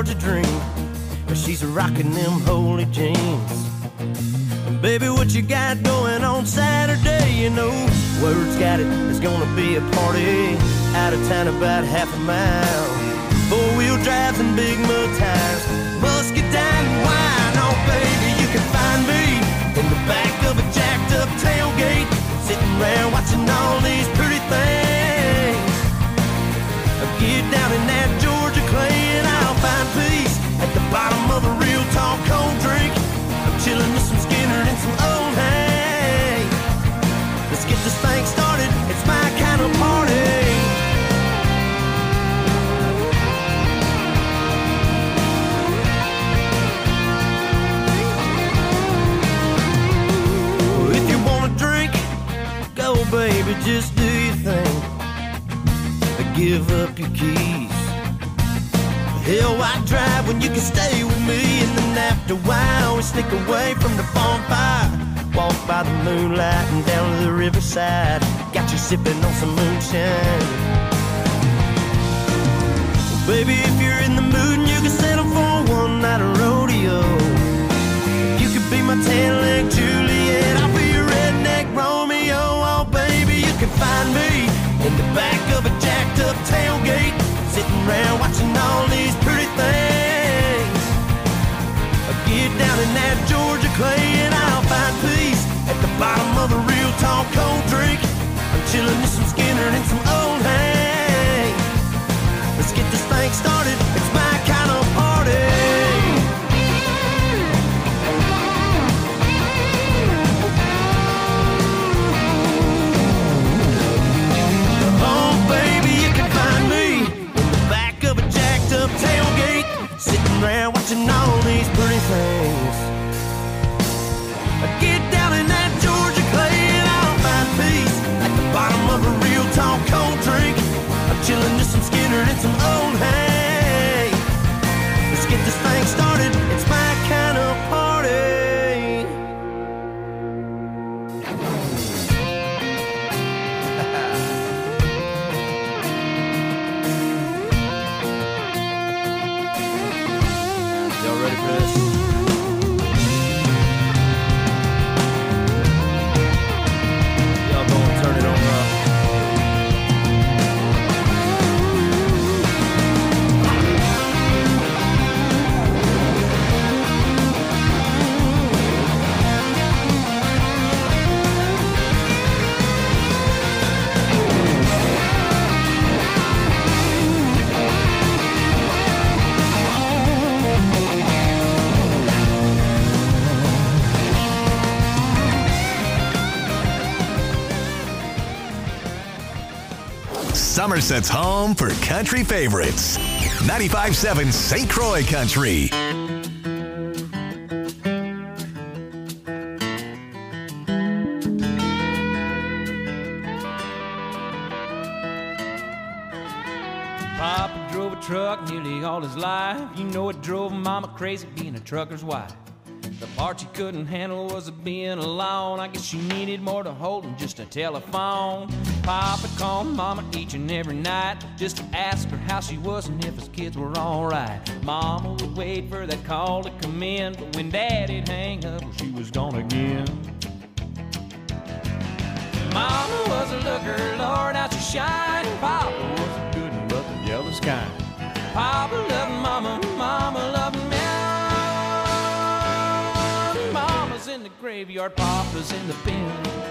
Georgia dream, but she's rocking them holy jeans. And baby, what you got going on Saturday? You know, word's got it, there's gonna be a party out of town about half a mile. Four-wheel drives and big mud tires, muscadine and wine. Oh baby, you can find me in the back of a jacked up tailgate, sitting around watching all these pretty things. Get down in that Georgia clay and I'll find peace at the bottom of a real tall cold drink. I'm chilling with some Skinner and some old hay. Let's get this thing started, it's my kind of party. If you wanna drink, go baby, just do your thing. Give up your keys. Hell, why drive when you can stay with me? And then after a while, we sneak away from the bonfire, walk by the moonlight and down to the riverside. Got you sipping on some moonshine. Well, baby, if you're in the mood and you can settle for one night of rodeo, you could be my tan-leg Juliet, I'll be your redneck Romeo. Oh baby, you can find me in the back of a jacked up tailgate, sitting around watching all these pretty things. I get down in that Georgia clay and I'll find peace at the bottom of a real tall cold drink. I'm chilling with some Skinner and some old hay. Let's get this thing started, it's my kind of party. Tailgate, sitting around watching all these pretty things. I get down in that Georgia clay and I'll find peace at the bottom of a real tall cold drink. I'm chilling with some Skinner and some old hay. Let's get this thing started, it's my kind of party. Ready for this? Y'all gonna turn it on up. Somerset's home for country favorites. 95.7 St. Croix Country. Papa drove a truck nearly all his life. You know it drove Mama crazy being a trucker's wife. The part she couldn't handle was being alone. I guess she needed more to hold than just a telephone. Papa called Mama each and every night just to ask her how she was and if his kids were alright. Mama would wait for that call to come in, but when Daddy'd hang up, she was gone again. Mama was a looker, Lord, how she shined. Papa was a good one, but the jealous kind. Papa loved Mama, Mama loved me. Mama's in the graveyard, Papa's in the bin.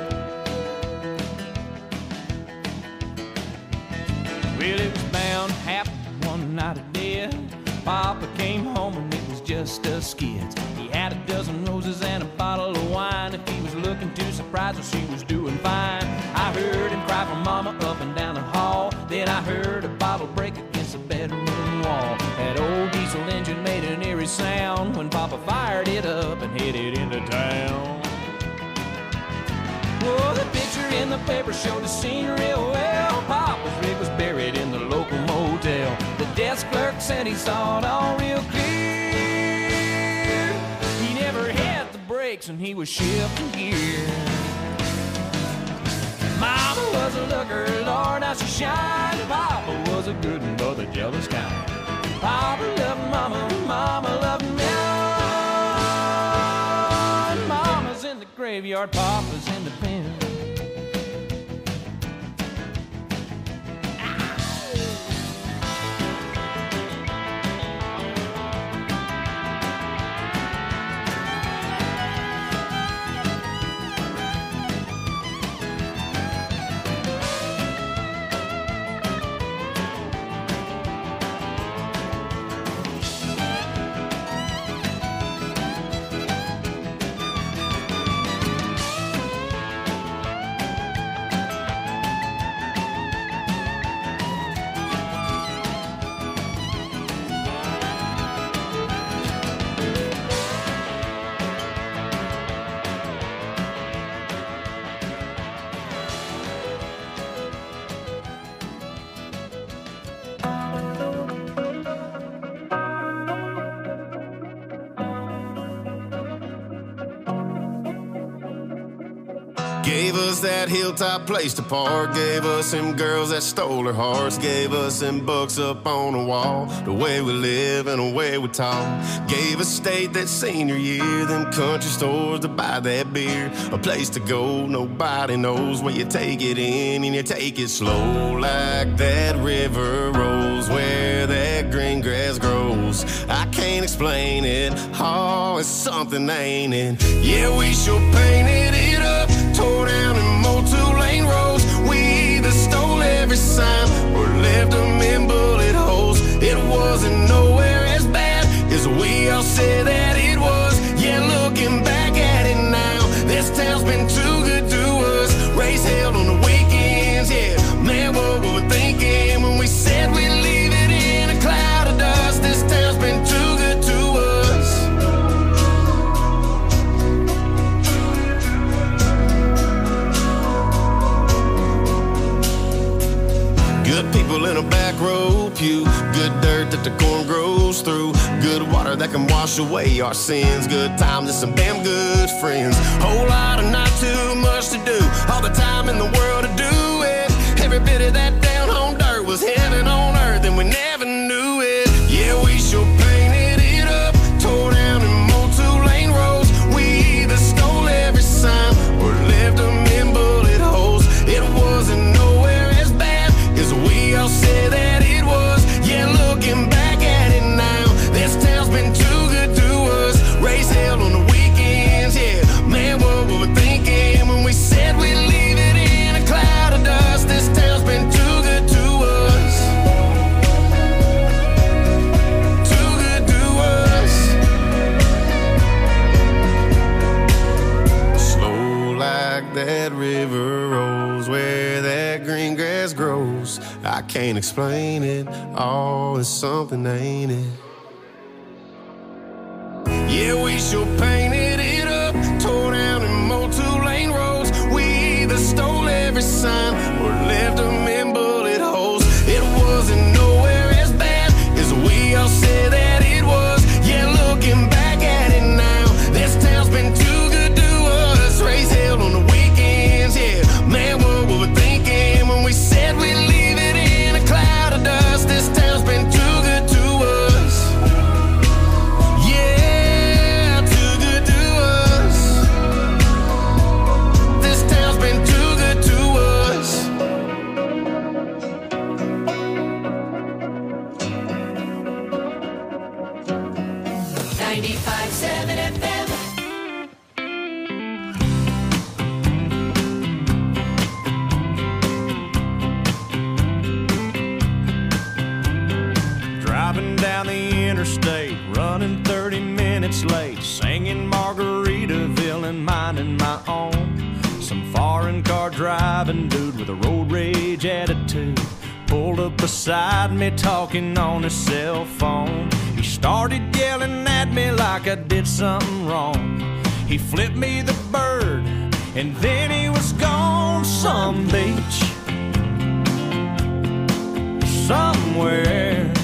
Well, it was bound to happen one night of death. Papa came home and it was just us kids. He had a dozen roses and a bottle of wine. If he was looking too surprised, well, she was doing fine. I heard him cry for Mama up and down the hall. Then I heard a bottle break against the bedroom wall. That old diesel engine made an eerie sound when Papa fired it up and headed into town. Oh, the picture in the paper showed the scene real well. Papa's rig was buried in the local motel. The desk clerk said he saw it all real clear. He never hit the brakes and he was shifting gear. Mama was a looker, Lord, how she shined. Papa was a good one, but the jealous kind. Papa loved Mama, graveyard papa's in the pen. Gave us that hilltop place to park. Gave us them girls that stole our hearts. Gave us them books up on the wall. The way we live and the way we talk. Gave us state that senior year. Them country stores to buy that beer. A place to go, nobody knows where you take it in and you take it slow. Like that river rolls where that green grass grows. I can't explain it. Oh, it's something, ain't it? Yeah, we sure painted it up. Tore down and mowed 2-lane roads. We either stole every sign or left them in bullet holes. It wasn't nowhere as bad as we all said that it was. Yeah, looking back at it now, this town's been too good to us. Race held on the weekends, yeah. Man, what were we thinking when we said we'd leave it in a cloud of dust? This town's been too good to us. Good people in a back row pew. Good dirt that the corn grows through. Good water that can wash away our sins. Good times and some damn good friends. Whole lot of not too much to do. All the time in the world to do it. Every bit of that down home dirt was heaven on earth and we never knew it. Yeah, we sure painted it up. Tore down and mowed 2-lane roads. We either stole every sign or left them in bullet holes. It wasn't nowhere as bad as we all said that it was. Yeah, looking back at it now, this town's been too good to us. Race held on the weekends, yeah. Man, what were we thinking when we said we'd leave it in a cloud of dust? This town's been too good to us. Too good to us. Slow like that river rolls where that green grass grows. I can't explain it. Oh, it's something, ain't it? Yeah, we sure painted it up. Tore down and mowed 2-lane roads. We either stole every sign or left them in bullet holes. It wasn't nowhere as bad as we all said that it was. Yeah, looking back at it now, this town's been too good to us. Race held on the weekends, yeah. Man, what were we thinking when we said we'd leave it in a cloud of dust? This town's been too good to us. Yeah, too good to us. This town's been too good to us. 95.7 FM. Driving down the interstate, running 30 minutes late, singing Margaritaville and minding my own. Some foreign car driving dude with a road rage attitude pulled up beside me talking on his cell phone. He started yelling at me like I did something wrong. He flipped me the bird and then he was gone. Some beach somewhere,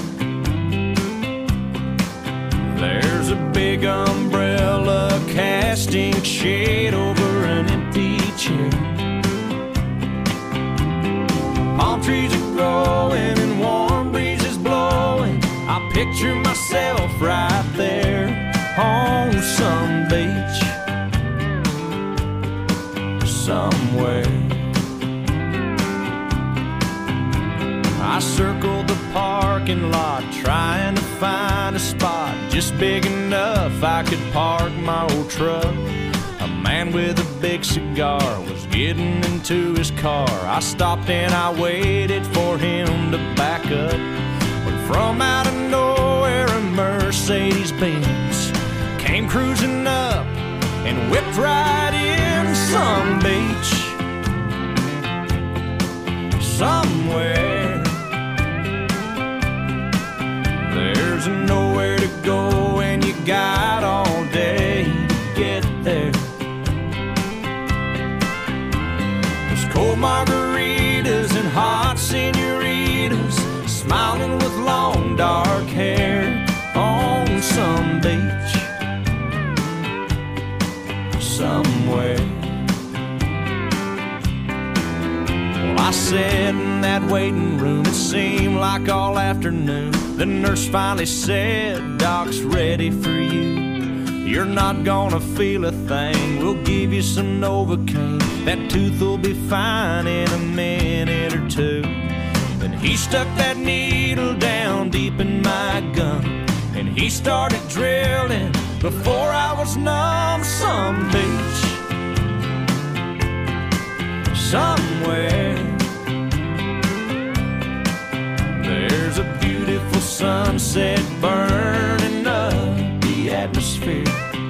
there's a big umbrella casting shade over an empty chair. Palm trees are growing and warm breezes blowing. I picture myself right there on some beach. somewhere. I circled the parking lot trying to find a spot just big enough I could park my old truck. A man with a big cigar was getting into his car. I stopped and I waited for him to back up. When from out of nowhere a Mercedes-Benz came cruising up and whipped right in. Some beach somewhere. There's nowhere to go and you got all day to get there. There's cold margaritas and hot senoritas smiling with long dark hair on some beach somewhere. Well, I sat in that waiting room, it seemed like all afternoon. The nurse finally said, "Doc's ready for you. You're not gonna feel a thing. We'll give you some Novocaine. That tooth will be fine in a minute or two." Then he stuck that needle down deep in my gum, and he started drilling before I was numb. Some beach somewhere. There's a beautiful sunset burning up the atmosphere.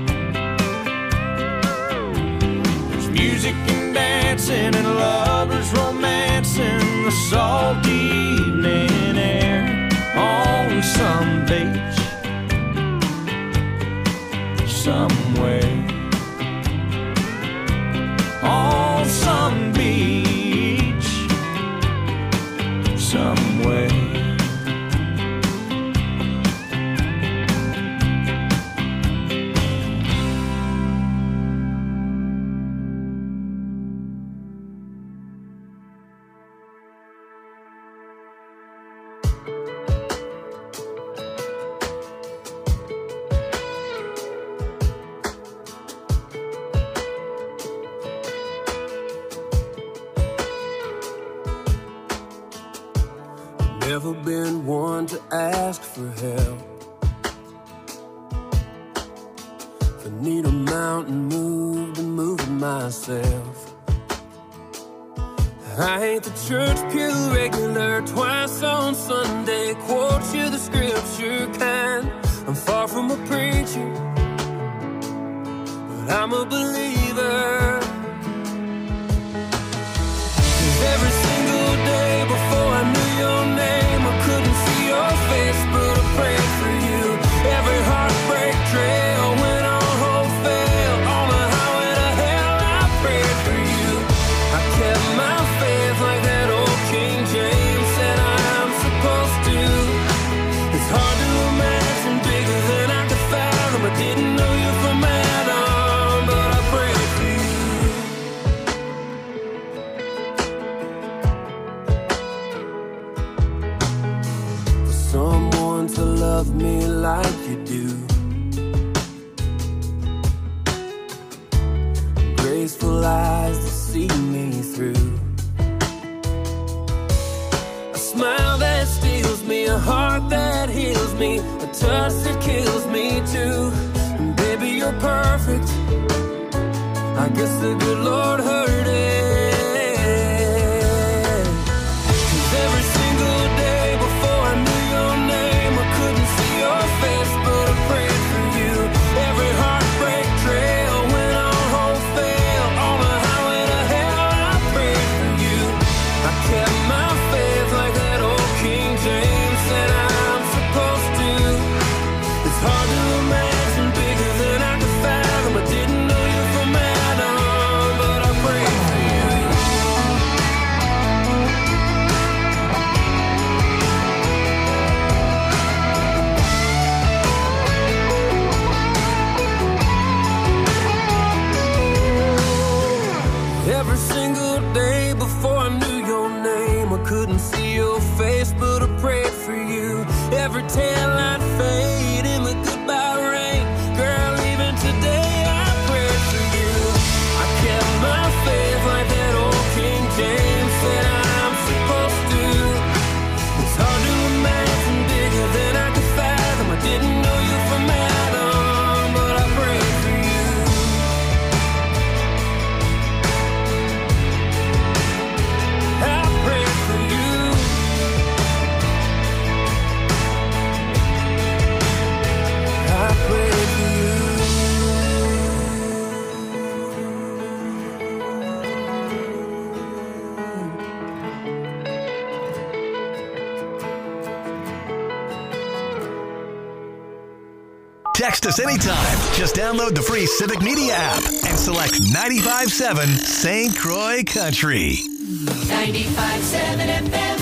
There's music and dancing and lovers romancing the salty evening air on some beach somewhere. On some beach somewhere. Never been one to ask for help. If I need a mountain moved, to move it myself. I ain't the church pew regular, twice on Sunday, quote you the scripture kind. I'm far from a preacher, but I'm a believer. 'Cause every single day before I knew your name, I couldn't see your face, but I prayed for you. Every heartbreak trail went on hope fail. On the highway to hell, I prayed for you. I kept my faith like that old King James said I'm supposed to. It's hard to imagine bigger than I could fathom. I didn't know you from Adam, but I prayed for you. For someone to love me like you do, graceful eyes to see me through, a smile that steals me, a heart that heals me, a touch that kills me too. And baby, you're perfect. I guess the good Lord heard it. 'Cause every single day before I knew your name, I couldn't see your face, but I prayed for you. Every heartbreak trail went on hope fail. On the highway to hell, I prayed for you. I kept my faith like that old King James said I'm supposed to. It's hard to imagine bigger than I could fathom. I didn't know you from Adam, but I prayed for you. Every single day before I knew your name, I couldn't see your face, but I prayed for you. Every taillight fade in the goodbye rain, girl, even today I prayed for you. I kept my faith like Text us anytime. Just download the free Civic Media app and select 95.7 St. Croix Country. 95.7 FM.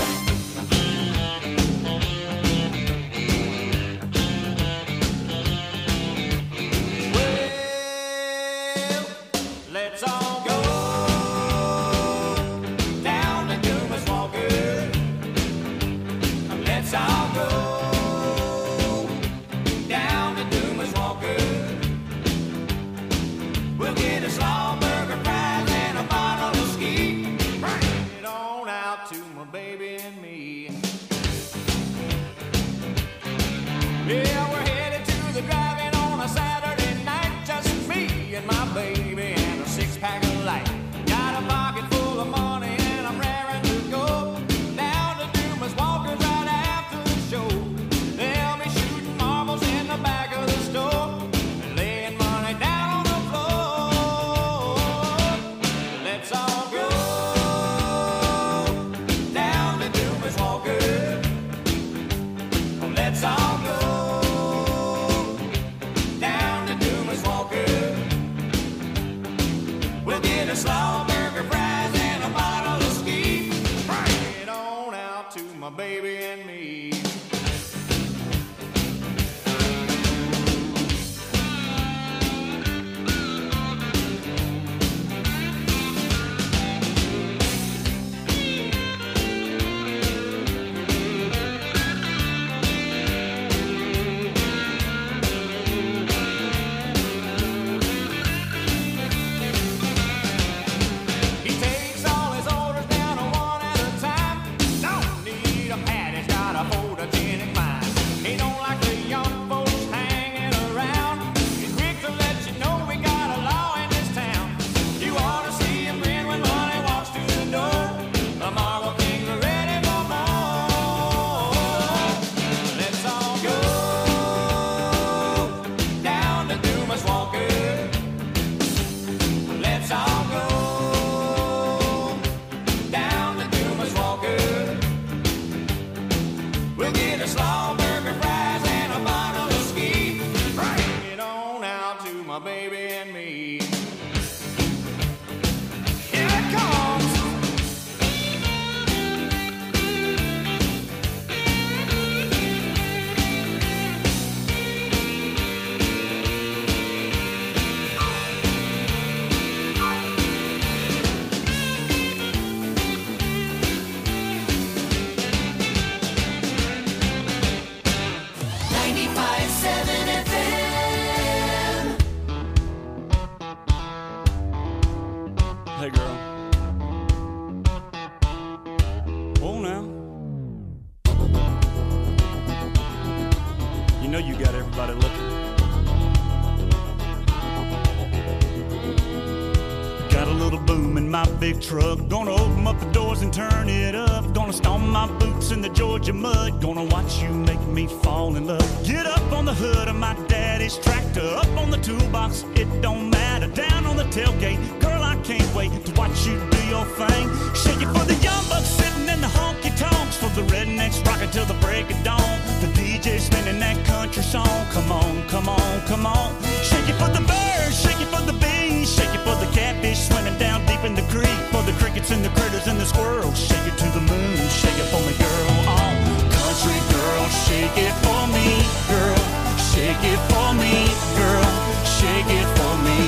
Big truck, gonna open up the doors and turn it up. Gonna stomp my boots in the Georgia mud. Gonna watch you make me fall in love. Get up on the hood of my daddy's tractor. Up on the toolbox, it don't matter. Down on the tailgate, girl, I can't wait to watch you do your thing. Shake it for the young bucks sitting in the honky tonks. For the rednecks rocking till the break of dawn. The DJ spinning that country song. Come on, come on, come on. Shake it for the birds, shake it for the bees. Shake it for the catfish swimming down deep in the creek. For the crickets and the critters and the squirrels. Shake it to the moon, shake it for me, girl. Oh, country girl, shake it for me, girl. Shake it for me, girl. Shake it for me.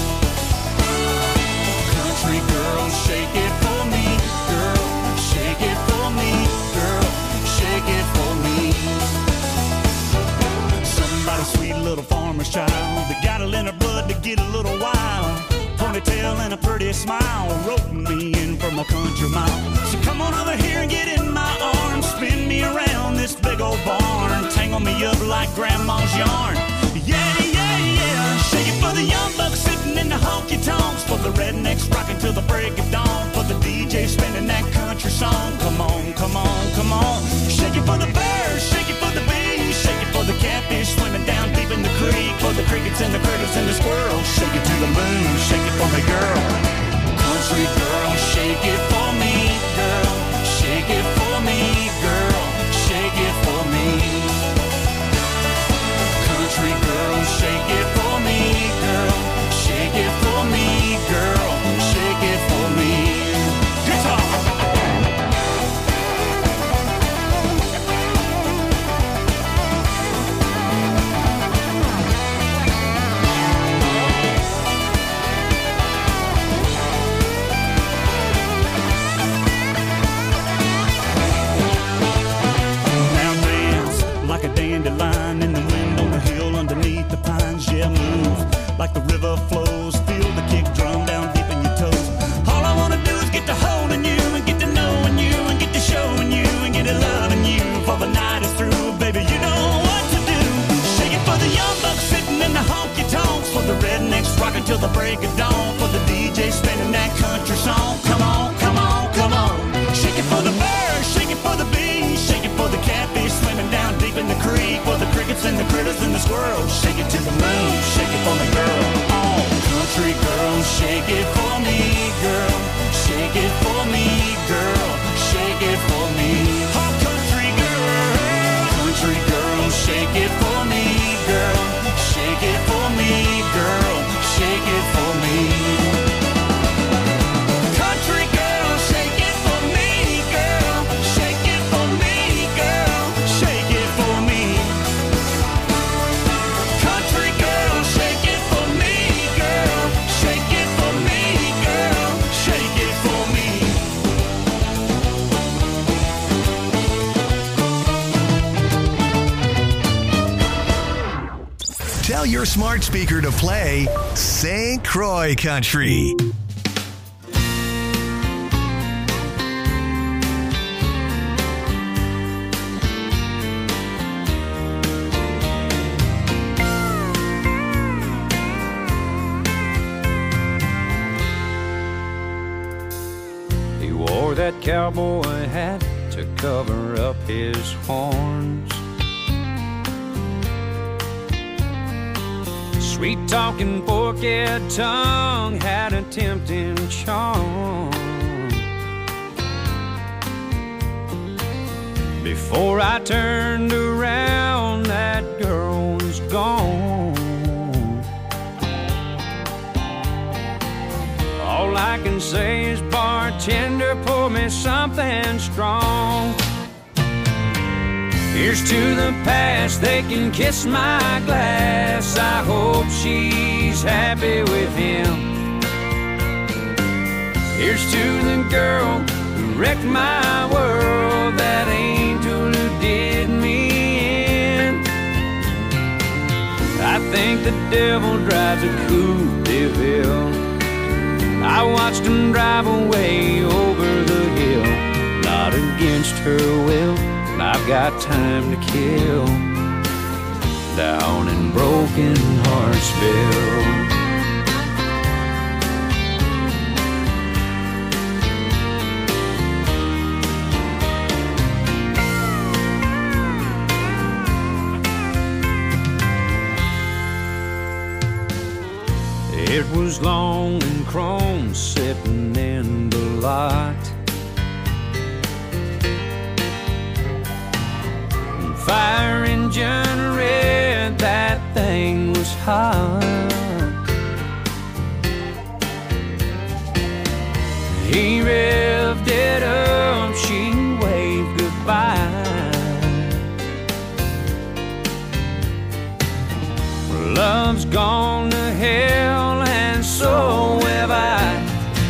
Country girl, shake it for me, girl. Shake it for me, girl. Shake it for me. Somebody's sweet little farmer's child. They got it in her blood to get a little wild. Ponytail and a pretty smile, roping me in from a country mile. So come on over here and get in my arms, spin me around this big old barn, tangle me up like grandma's yarn. Yeah, yeah, yeah. Shake it for the young bucks sitting in the honky tonks, for the rednecks rocking till the break of dawn, for the DJ spinning that country song. Come on, come on, come on. Shake it for the birds, shake it for the bees, shake it for the catfish swimming down deep in the creek, for the crickets and the critters and the squirrels. Shake it to the moon, shake it for me, girl. Country girl, shake it for me, girl. Shake it for me, girl. Shake it for me. Country girl, break of dawn for the DJ spinning that country song. Come on, come on, come on. Shake it for the birds, shake it for the bees, shake it for the catfish swimming down deep in the creek, for the crickets and the critters and the squirrels. Shake it to the moon, shake it for me, girl. Oh, country girl, shake it for me, girl. Shake it for me, girl. Shake it for me. Oh, country girl, shake it for me, girl. Shake it for me, girl. Shake it for me. Country girl, shake it for me, girl. Shake it for me, girl. Shake it for me. Country girl, shake it for me, girl. Shake it for me, girl. Shake it for me. Tell your smart speaker to play St. Croix Country. He wore that cowboy hat to cover up his horns. Sweet-talking forked tongue had a tempting charm. Before I turned around, that girl was gone. All I can say is, bartender, pour me something strong. Here's to the past, they can kiss my glass. I hope she's happy with him. Here's to the girl who wrecked my world, that angel who did me in. I think the devil drives a Coupe de Ville. I watched him drive away over the hill, not against her will. I've got time to kill down in Broken Heartsville. It was long and chrome sitting in the lot. Fire engine red, that thing was hot. He revved it up, she waved goodbye. Love's gone to hell and so have I.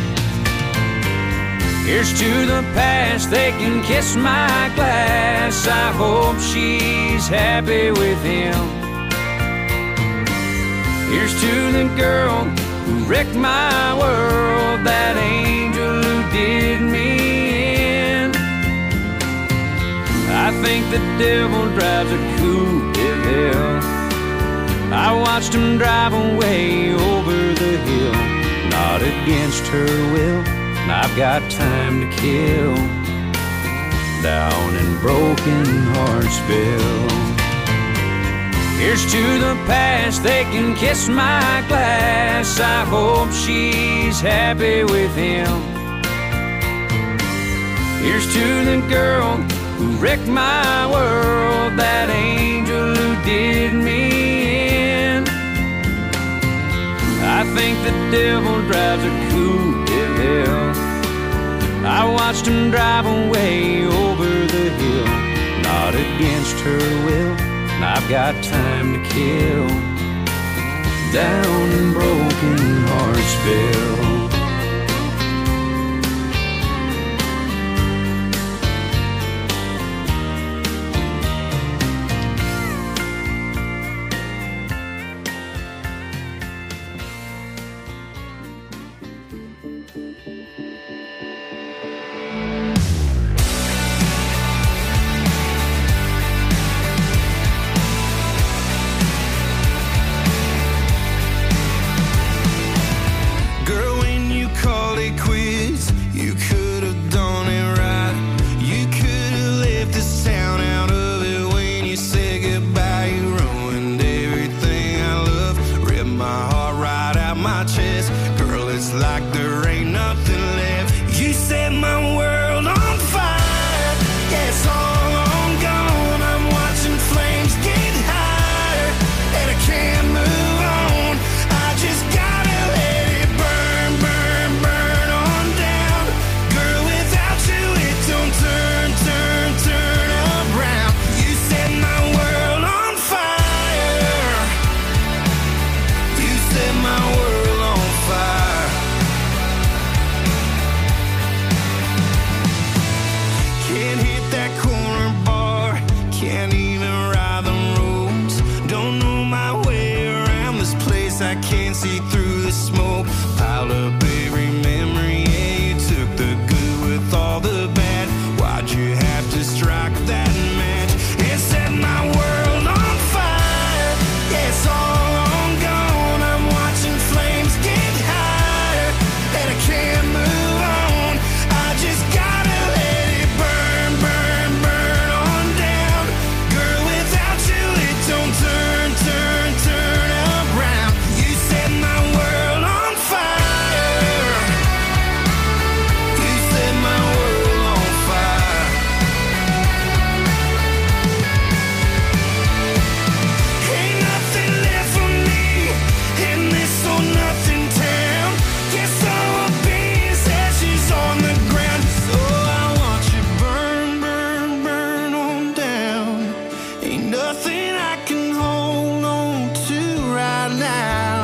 Here's to the past, they can kiss my glass. I hope she's happy with him. Here's to the girl who wrecked my world, that angel who did me in. I think the devil drives a Coupe de Ville. I watched him drive away over the hill, not against her will. I've got time to kill down in Broken Heartsville. Here's to the past, they can kiss my glass. I hope she's happy with him. Here's to the girl who wrecked my world, that angel who did me in. I think the devil drives a Coupe de Ville. I watched him drive away over the hill, not against her will. I've got time to kill down in Broken Heartsville. I can't see through the smoke. Pile up every memory, yeah, you took the good with all the bad. Why'd you have to strike that match? It set my world on fire. Yeah, it's all on gone. I'm watching flames get higher, and I can't move on. I just gotta let it burn, burn, burn on down. Girl, without you it don't turn, turn, turn around. You set my world on fire. You set my world on fire. Ain't nothing left for me in this or nothing town. Guess all I'll be is ashes on the ground. So I want you burn, burn, burn on down. Ain't nothing I can hold on to right now.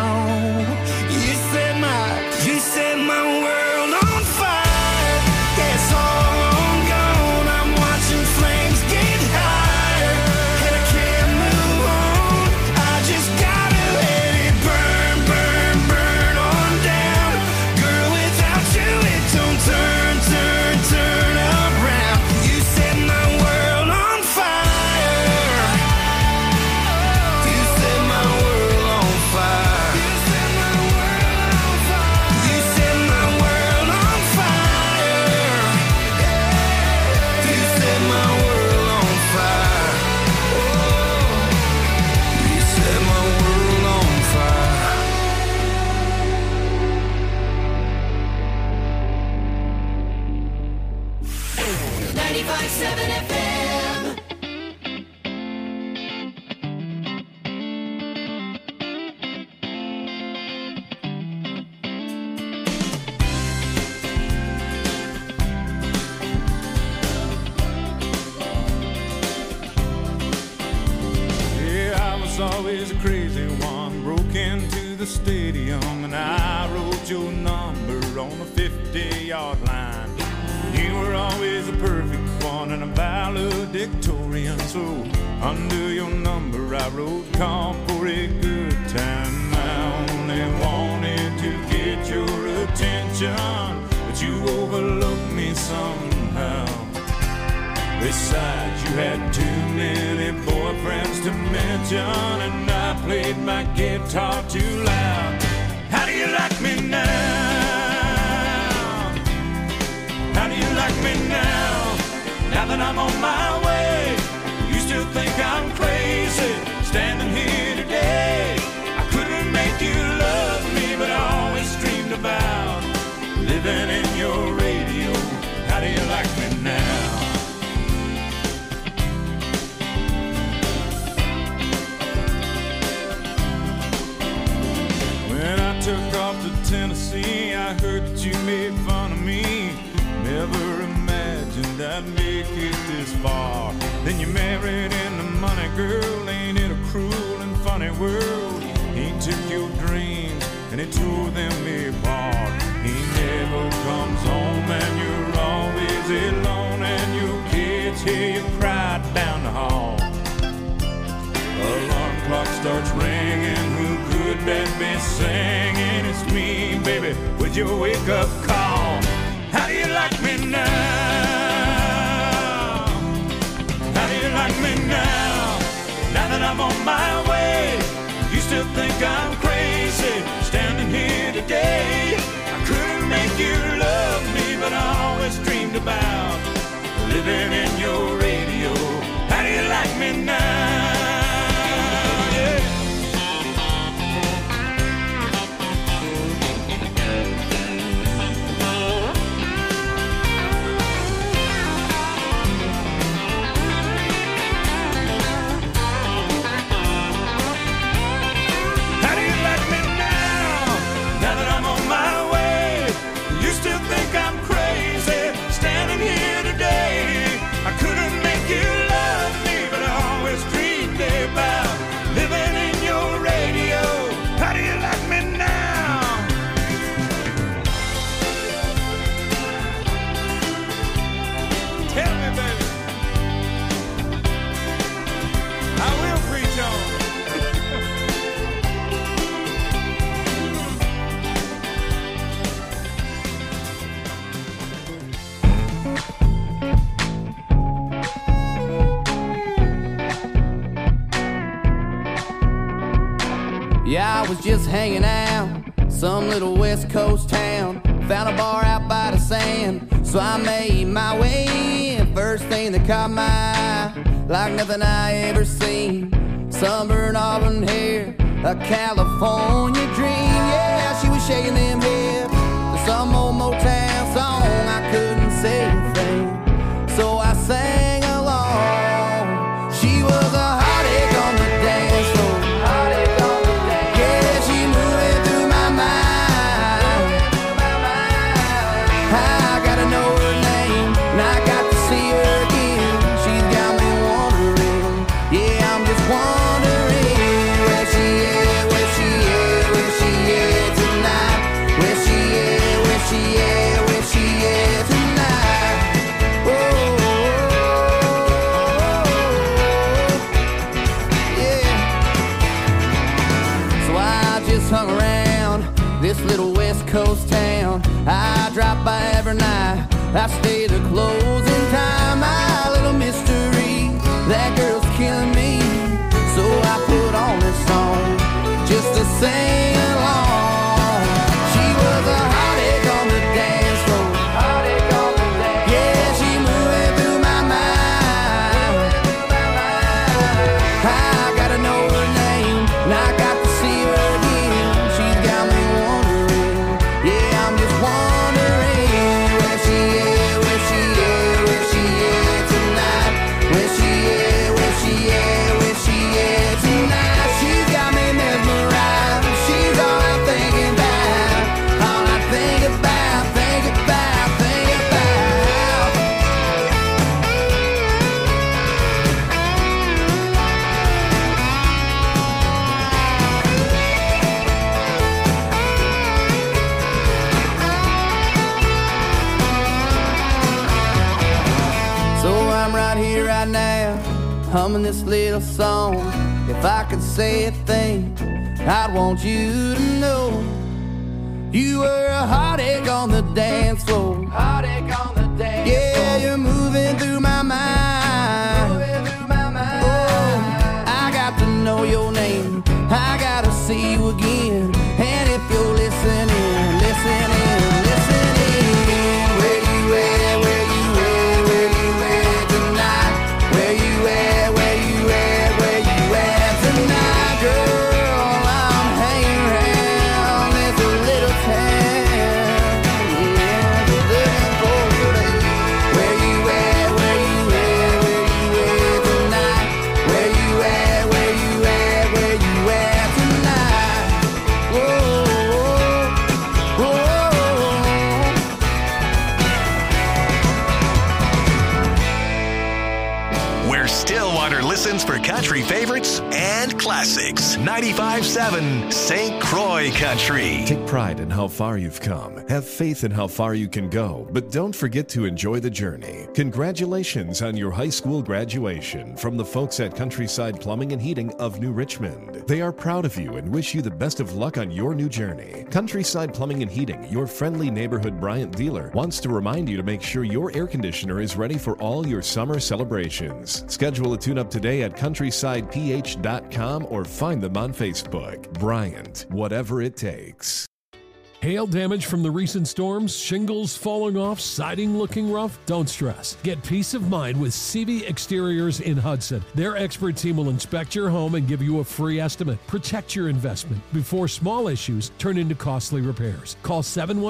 You set my world on fire. Yeah, it's all on gone. I'm watching flames get higher, and I can't move on. I just gotta let it burn, burn, burn on down. Girl, without you it don't turn, turn, turn around. You set my world on fire. You set my world on fire. You set my world on fire. You set my world on fire. You set my world on fire. You set my world on fire. 95.7 FM. Yeah, I was always a crazy one. Broke into the stadium and I wrote your number on the 50-yard line. You were always a perfect one and a valedictorian. So under your number I wrote, call for a good time. I only wanted to get your attention, but you overlooked me somehow. Besides, you had too many boyfriends to mention, and I played my guitar too loud. How do you like me now? How do you like me now? Now that I'm on my way, you still think I'm crazy standing here today. I couldn't make you love me, but I always dreamed about living in your radio. How do you like me now? When I took off to Tennessee, I heard that you made fun of me. Never imagined I'd make it this far. Then you married into money, girl. Ain't it a cruel and funny world? He took your dreams and he tore them apart. He never comes home and you're always alone, and your kids hear you cry down the hall. Alarm clock starts ringing. Who could that be singing? It's me, baby, with your wake-up call. How do you like me now? How do you like me now? Now that I'm on my way, you still think I'm crazy standing here today. I couldn't make you love me, but I always dreamed about living in your radio. How do you like me now? Think I'm crazy standing here today. I couldn't Yeah, I was just hanging out, some little West Coast town. Found a bar out by the sand, so I made my way in. First thing that caught my eye, like nothing I ever seen. Sunburned auburn hair, a California dream. Yeah, she was shaking them hips to some old Motown song. I couldn't say a thing, so I sang along. She was a heartache on the dance floor. Yeah, she moving through my mind. I gotta know her name, and I got to see her again. She's got me wondering, yeah, I'm just wondering where she is, where she is, where she is tonight. Where she is, where she is, where she is tonight. Yeah. So I just hung around this little West Coast town. I drop by every night, I stay the closing time. My little mystery, that girl's killing me. So I put on this song just to sing along. She was a heartache on the dance floor. Yeah, she moving through my mind. I gotta know her name, and I got to see her again. She's got me wondering, yeah, I'm just wondering where she is, where she is, where she is tonight. Where she is, where she is, where she is tonight. She's got me mesmerized. She's all I'm thinking about, all I think about, think about, think about. So I'm right here, right now, humming this little song. If I could say a thing, I'd want you to know you were a heartache on the dance floor. Heartache on the dance floor. Yeah, you're moving through my mind. Moving through my mind. Oh, I got to know your name, I gotta see you again. And if you're listening, listening, listening, where you at, where you at, where you at tonight? Where you at, where you at, where you at tonight? Girl, I'm hanging around this little town. Yeah, looking for you. Where you at, where you at, where you at tonight? Where you at, where you at, where you at tonight? Whoa, whoa, whoa. Where Stillwater listens for country favorites and classics. 95.7 St. Croix Country. Take pride in how far you've come. Have faith in how far you can go, but don't forget to enjoy the journey. Congratulations on your high school graduation from the folks at Countryside Plumbing and Heating of New Richmond. They are proud of you and wish you the best of luck on your new journey. Countryside Plumbing and Heating, your friendly neighborhood Bryant dealer, wants to remind you to make sure your air conditioner is ready for all your summer celebrations. Schedule a tune-up today at countrysideph.com or find them on Facebook. Bryant, whatever it takes. Hail damage from the recent storms, shingles falling off, siding looking rough? Don't stress. Get peace of mind with CV Exteriors in Hudson. Their expert team will inspect your home and give you a free estimate. Protect your investment before small issues turn into costly repairs. Call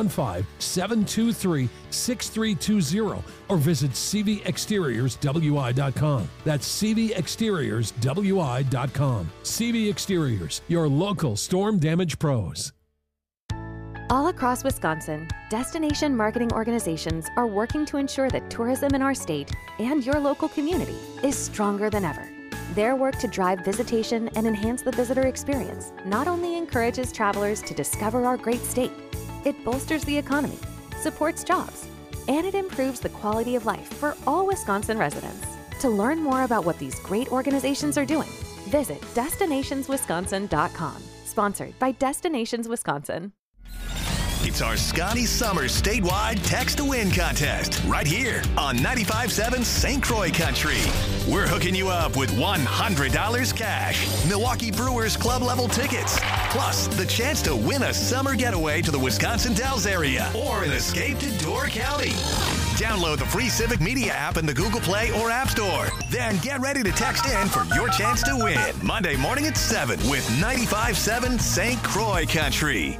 715-723-6320 or visit cvexteriorswi.com. That's cvexteriorswi.com. CV Exteriors, your local storm damage pros. All across Wisconsin, destination marketing organizations are working to ensure that tourism in our state and your local community is stronger than ever. Their work to drive visitation and enhance the visitor experience not only encourages travelers to discover our great state, it bolsters the economy, supports jobs, and it improves the quality of life for all Wisconsin residents. To learn more about what these great organizations are doing, visit destinationswisconsin.com. Sponsored by Destinations Wisconsin. It's our Scotty Summers statewide Text to Win contest right here on 95.7 St. Croix Country. We're hooking you up with $100 cash, Milwaukee Brewers club level tickets, plus the chance to win a summer getaway to the Wisconsin Dells area or an escape to Door County. Download the free Civic Media app in the Google Play or App Store. Then get ready to text in for your chance to win. Monday morning at 7 with 95.7 St. Croix Country.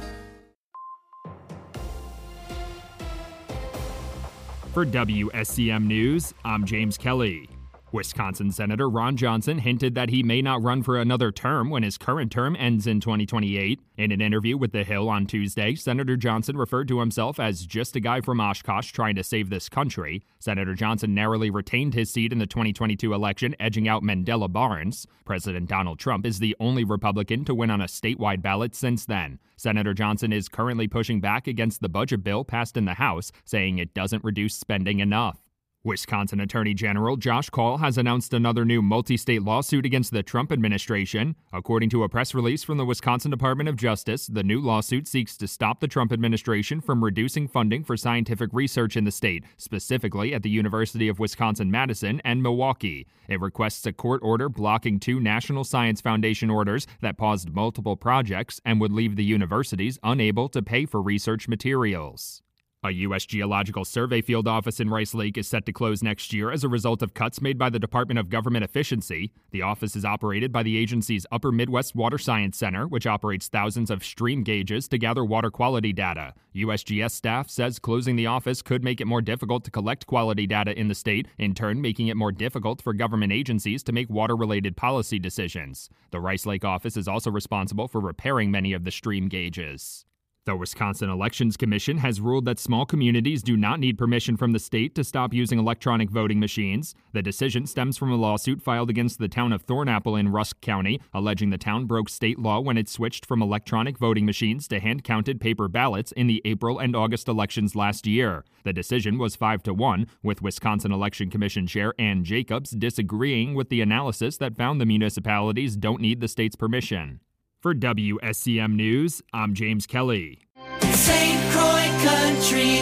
For WSCM News, I'm James Kelly. Wisconsin Senator Ron Johnson hinted that he may not run for another term when his current term ends in 2028. In an interview with The Hill on Tuesday, Senator Johnson referred to himself as just a guy from Oshkosh trying to save this country. Senator Johnson narrowly retained his seat in the 2022 election, edging out Mandela Barnes. President Donald Trump is the only Republican to win on a statewide ballot since then. Senator Johnson is currently pushing back against the budget bill passed in the House, saying it doesn't reduce spending enough. Wisconsin Attorney General Josh Kaul has announced another new multi-state lawsuit against the Trump administration. According to a press release from the Wisconsin Department of Justice, the new lawsuit seeks to stop the Trump administration from reducing funding for scientific research in the state, specifically at the University of Wisconsin-Madison and Milwaukee. It requests a court order blocking 2 National Science Foundation orders that paused multiple projects and would leave the universities unable to pay for research materials. A U.S. Geological Survey field office in Rice Lake is set to close next year as a result of cuts made by the Department of Government Efficiency. The office is operated by the agency's Upper Midwest Water Science Center, which operates thousands of stream gauges to gather water quality data. USGS staff says closing the office could make it more difficult to collect quality data in the state, in turn making it more difficult for government agencies to make water-related policy decisions. The Rice Lake office is also responsible for repairing many of the stream gauges. The Wisconsin Elections Commission has ruled that small communities do not need permission from the state to stop using electronic voting machines. The decision stems from a lawsuit filed against the town of Thornapple in Rusk County, alleging the town broke state law when it switched from electronic voting machines to hand-counted paper ballots in the April and August elections last year. The decision was 5-1, with Wisconsin Election Commission Chair Ann Jacobs disagreeing with the analysis that found the municipalities don't need the state's permission. For WSCM News, I'm James Kelly. St. Croix Country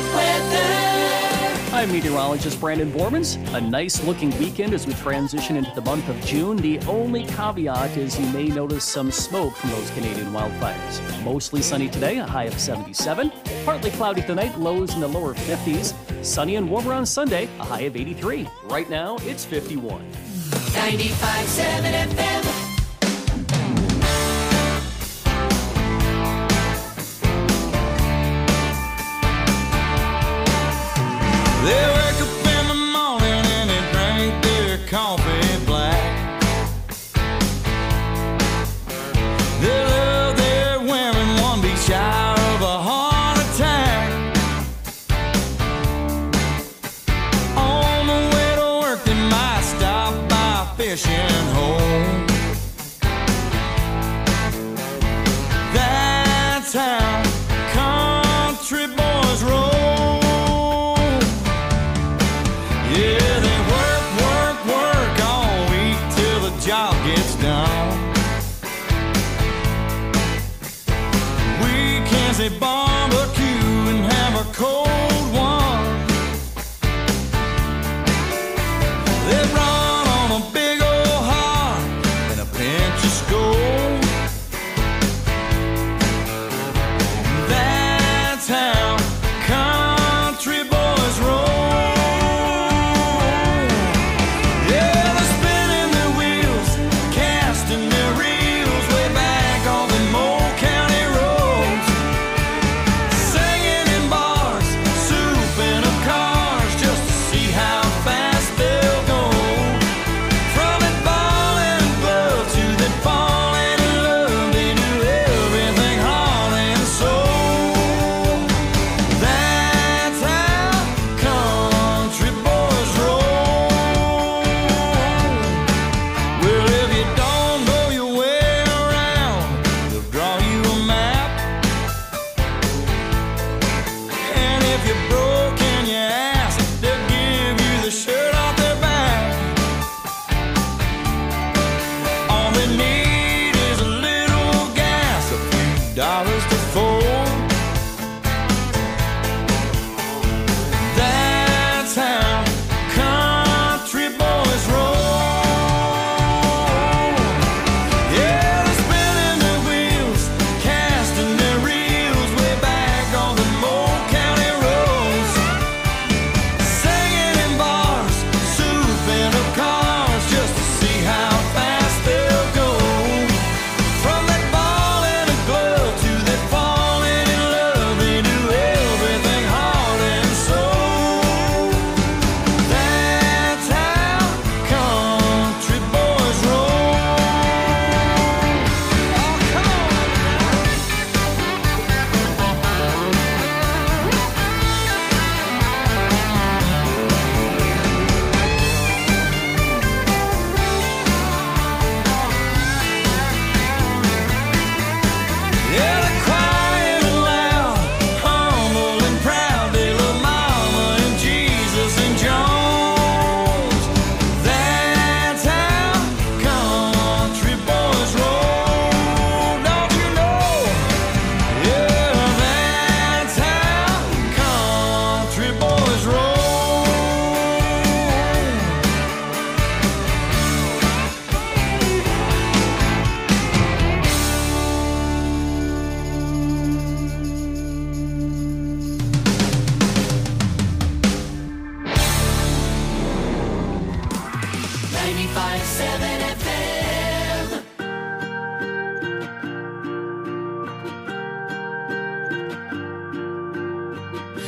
weather. I'm meteorologist Brandon Bormans. A nice-looking weekend as we transition into the month of June. The only caveat is you may notice some smoke from those Canadian wildfires. Mostly sunny today, a high of 77. Partly cloudy tonight, lows in the lower 50s. Sunny and warmer on Sunday, a high of 83. Right now, it's 51. 95.7 FM. They wake up in the morning and they drink their coffee black. They love their women, one be shy of a heart attack. On the way to work they might stop by a fishing hole. That's how country boys roll. Job gets done. Weekends they barbecue and have a cold one. They run on a big old heart and a pinch of Skol. That's how country boys roll. Falling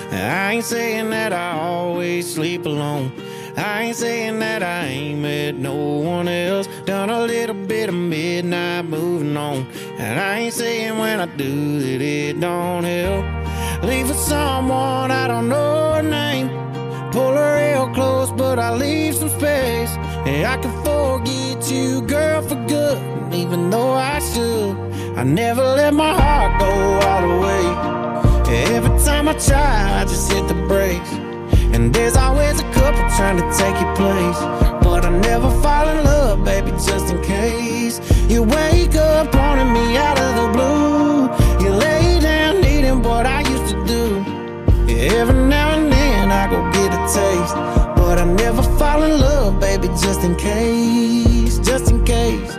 I ain't saying that I always sleep alone. I ain't saying that I ain't met no one else. Done a little bit of midnight moving on. And I ain't saying when I do that it don't help. Leave for someone I don't know her name. Pull her real close, but I leave some space. And I can forget you, girl, for good. Even though I should, I never let my heart go all the way. Every time I try, I just hit the brakes. And there's always a couple trying to take your place. But I never fall in love, baby, just in case. You wake up pointing me out of the blue. You lay down needing what I used to do. Every now and then I go get a taste. But I never fall in love, baby, just in case. Just in case.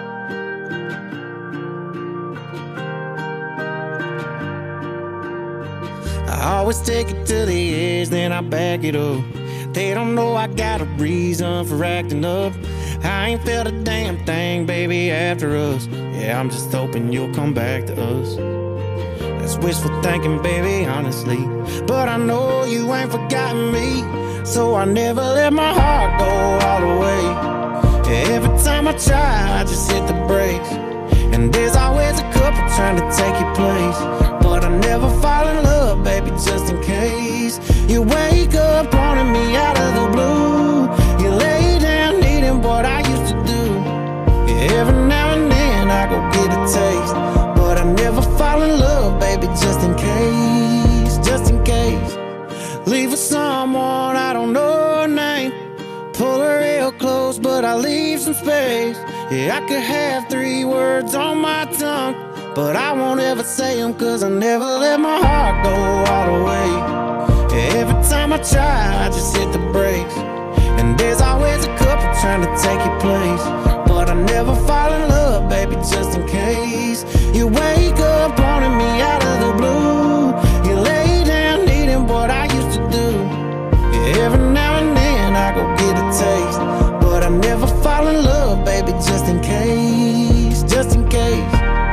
I always take it to the edge, then I back it up. They don't know I got a reason for acting up. I ain't felt a damn thing, baby, after us. Yeah, I'm just hoping you'll come back to us. That's wishful thinking, baby, honestly. But I know you ain't forgotten me. So I never let my heart go all the way. Every time I try, I just hit the brakes. And there's always a couple trying to take your place. But I never fall in love, baby, just in case. You wake up pointing me out of the blue. You lay down needing what I used to do. Every now and then I go get a taste. But I never fall in love, baby, just in case. Just in case. Leave for someone I don't know her name. Pull her real close, but I leave some space. Yeah, I could have 3 words on my tongue, but I won't ever say them, cause I never let my heart go all the way. Every time I try, I just hit the brakes. And there's always a couple trying to take your place. But I never fall in love, baby, just in case. You wake up pointing me out of the blue. You lay down needing what I used to do. Every now and then I go get a taste. But I never fall in love, baby, just in case. Just in case.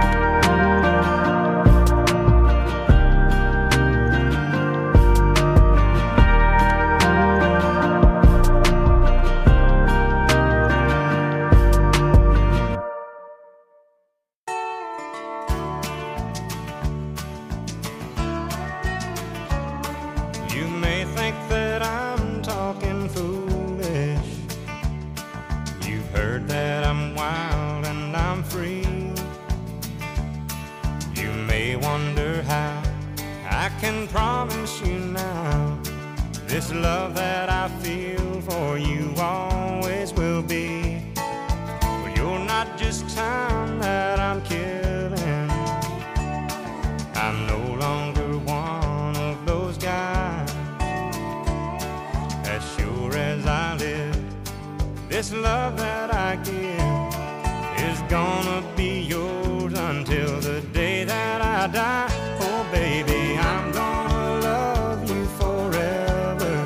You may think that I'm talking foolish. You've heard that I'm wild and I'm free. You may wonder how I can promise you now this love that I feel for you always will be. But you're not just time that I'm killing. I'm no longer one of those guys. As sure as I live, this love that I give is gonna be yours until the day that I die. Oh baby, I'm gonna love you forever,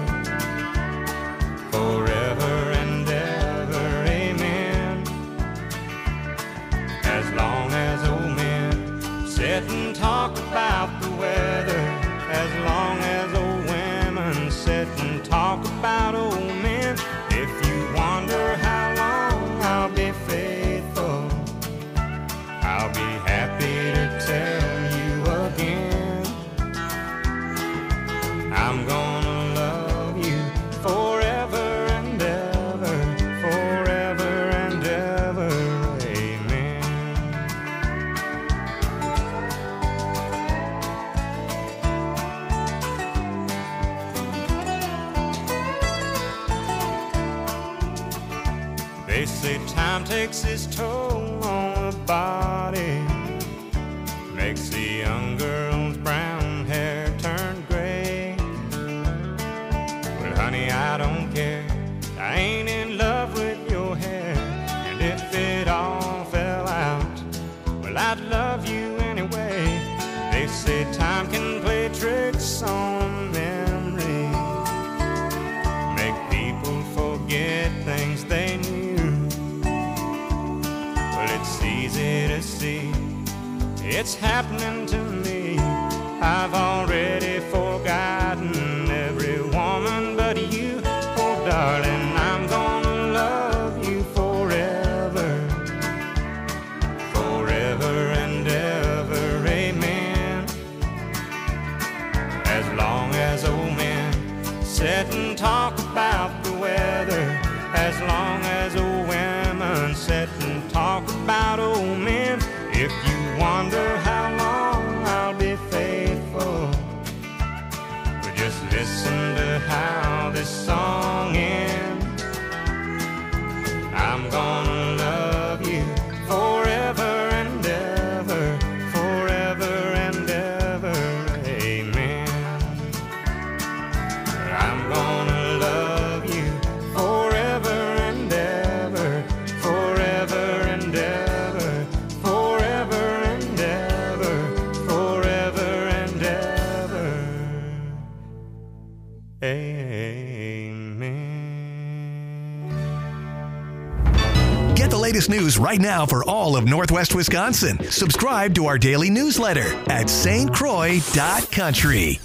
forever and ever, amen. As long as old men sit and talk about the weather, as long as old women sit and talk about old men. If you wonder how long I'll be faithful, I'll be happy to tell you again. I'm gonna love you forever and ever, forever and ever, amen. They say time takes its toll on the body, makes the young girl's brown hair turn gray. Well, honey, I don't care. I ain't in love with your hair. And if it all fell out, well, I'd love you anyway. They say time can play tricks on memory, make people forget things they knew. It's easy to see, it's happening to me. I've already forgotten news right now for all of Northwest Wisconsin. Subscribe to our daily newsletter at stcroix.country.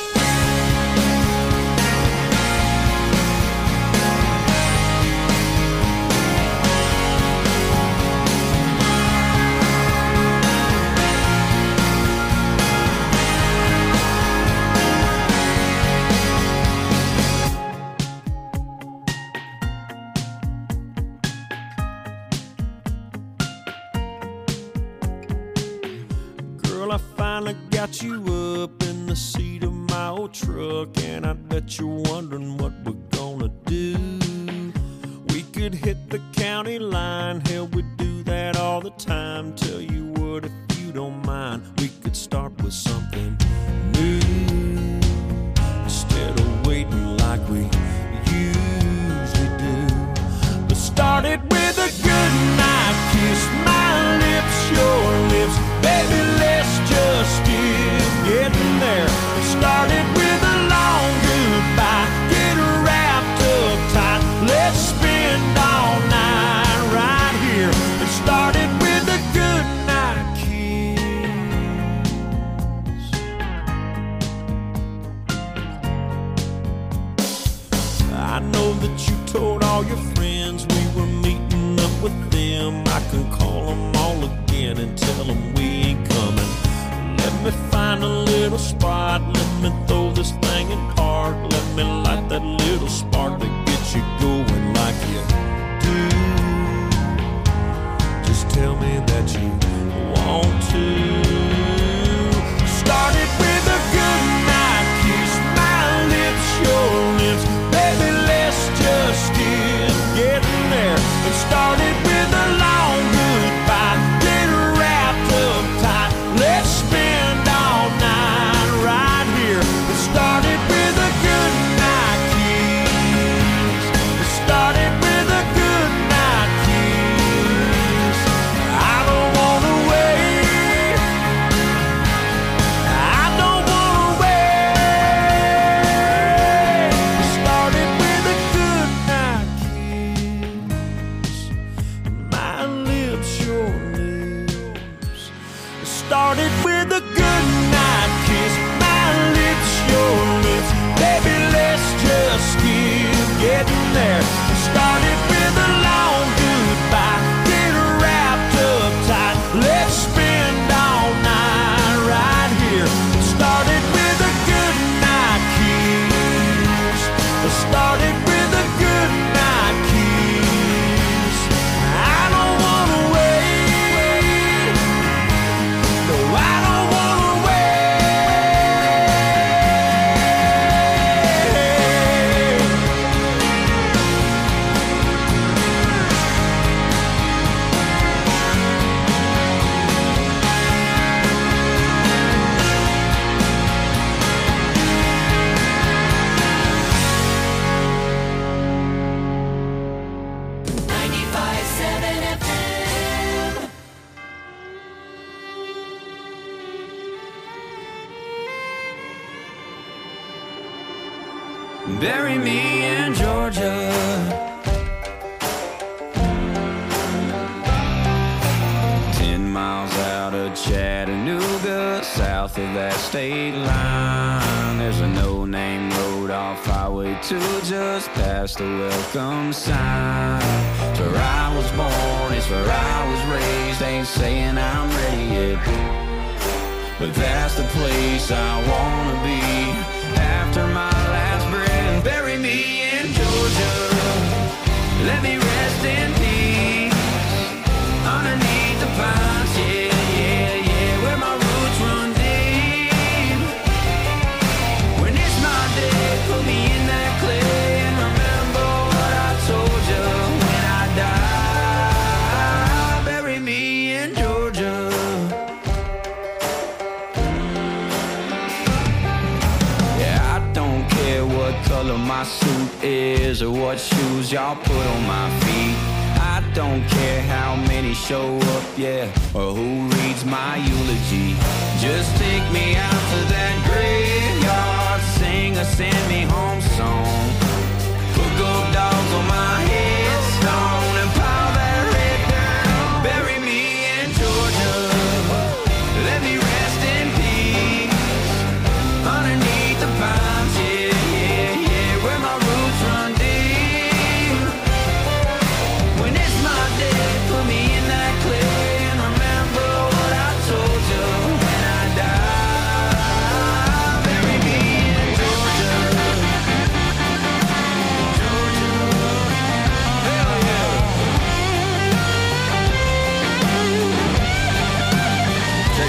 I finally got you up in the seat of my old truck, and I bet you're wondering what we're gonna do. We could hit the county line, hell, we do that all the time. Tell you what, if you don't mind, we could start with something new instead of waiting like we usually do. But start it with a good night kiss, my lips, your lips, baby, let's just get getting there. Started with a long goodbye, get wrapped up tight, let's spend all night right here. It started with a good night kiss. I know that you told all your friends we were meeting up with them. I can call them all again and tell them we ain't coming. Let me find a little spot, let me throw this thing in park, let me light that little spark to get you going like you do. Just tell me that you want to. Started with a good night kiss, my lips, your lips, baby, let's just get getting there. It started with a long goodbye, get wrapped up tight, let's spend all night right here. It started with a good night kiss. It started with a good night kiss. I don't wanna wait. I don't wanna wait. It started with a good night kiss. My lips, your lips. It started with a good night kiss. My lips, your lips. Baby, let's just keep getting there. It started with a long goodbye, get wrapped up tight, let's spend all night right here. It started with a good night kiss. It started with a good night kiss. I don't wanna wait. No, I don't wanna Bury me in Georgia. 10 miles out of Chattanooga, south of that state line. There's a no-name road off Highway 2 just past the welcome sign. It's where I was born, it's where I was raised. Ain't saying I'm ready yet, but that's the place I wanna be after my last breath. Bury me in Georgia, let me rest in peace underneath the pines, yeah, yeah, yeah, where my roots run deep. When it's my day, put me in that clay and remember what I told you when I die. Bury me in Georgia. What color my suit is or what shoes y'all put on my feet. I don't care how many show up, yeah, or who reads my eulogy. Just take me out to that graveyard, sing a send me home song. Put gold dogs on my headstone and pile that red dirt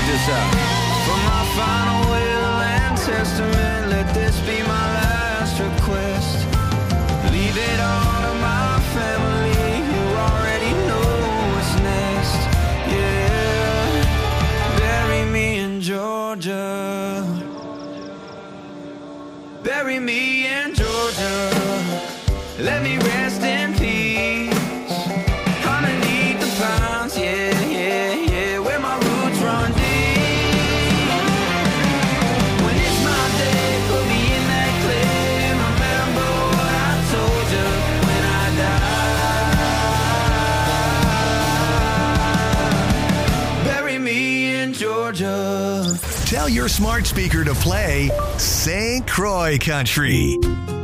this out. For my final will and testament, let this be my last request. Leave it all to my family, who already know what's next. Yeah, bury me in Georgia. Bury me in Georgia. Let me rest in peace. Underneath the pines, yeah, yeah, yeah, where my roots run deep. When it's my day, put me in that clay and remember what I told you when I die. Bury me in Georgia. Tell your smart speaker to play St. Croix Country.